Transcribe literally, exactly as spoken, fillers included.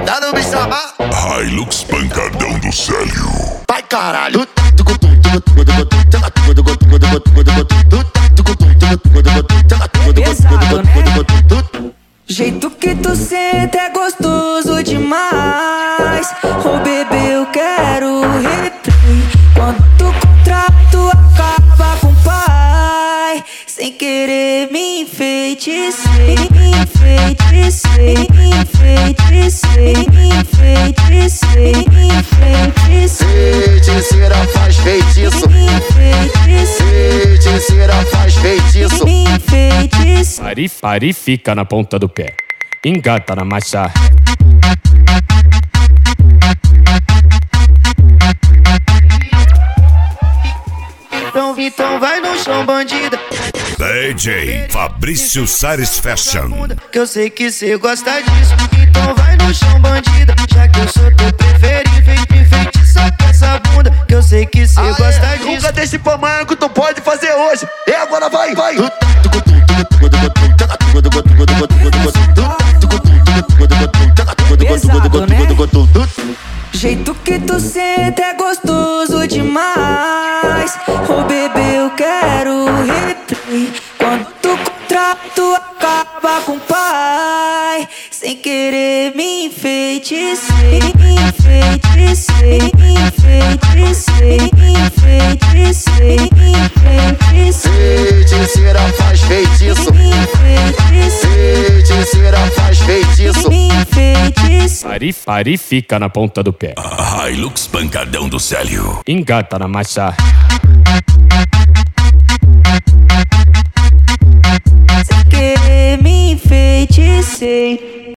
Tentando me chamar? Hilux pancadão do Célio. Vai caralho. Pesado, né? Jeito que tu senta é gostoso demais. Ô bebê, eu quero replay. Quando tu contrato acaba com o pai. Sem querer me enfeitecei, me enfeitecei, me enfeitecei, me enfeitecei, me enfeitecei. Feiticeira faz feitiço. Me enfeitecei, Feiticeira faz feitiço. me enfeitecei. Pare, pare, fica na ponta do pé. Engata na marcha. Então, então vai no chão, bandida. D J Fabrício Sares Fashion. Que eu sei que cê gosta disso. Então vai no chão, bandida. Já que eu sou teu preferido, me feitiça com essa bunda. Que eu sei que cê gosta disso. Nunca deixe pra amanhã que tu pode fazer hoje. E agora vai, vai. Pesado, né? Jeito que tu senta é gostoso demais. Ô bebê, eu quero replay. Quando tu contrato acaba com o pai. Sem querer me enfeitecei, me enfeitecei, me enfeitecei, me enfeitecei, me enfeitecei. Feiticeira faz feitiço. Me enfeitecei, Feiticeira faz feitiço. me enfeitecei. Pare, pare, fica na ponta do pé. Hilux pancadão do Célio. Engata na marcha. Sem querer me enfeitecei.